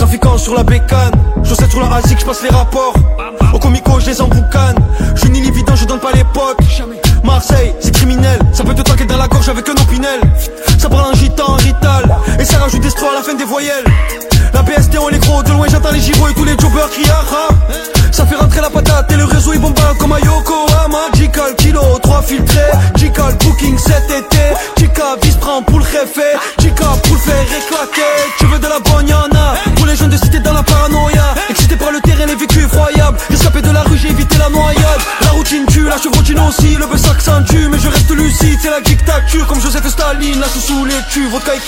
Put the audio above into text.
trafiquant sur la bécane. Chaussettes sur la ASIC, j'passe les rapports. Au comico, je les emboucane. J'suis ni évident, je donne pas les potes. Marseille, c'est criminel. Ça peut te tanker dans la gorge avec un opinel. Ça parle en gitan, rital. Et ça rajoute des stros à la fin des voyelles. La BST on les gros, de loin j'entends les gigots et tous les jobbers qui rap. Ça fait rentrer la patate et le réseau il bombarde comme à Yokohama. Jical kilo, 3 filtrés. Jical booking cet été. Jika vis prend pour le réfé. Jika pour le faire éclater. Tu veux de la bonne y'en a. Pour les jeunes de cité dans la paranoïa. Excité par le terrain, les vécus effroyables. Rescapé de la rue, j'ai évité la noyade. La routine tue, la chevrotine aussi. Le buzz s'accentue mais je reste lucide. C'est la dictature comme Joseph Staline. La sous les tubes, vodka et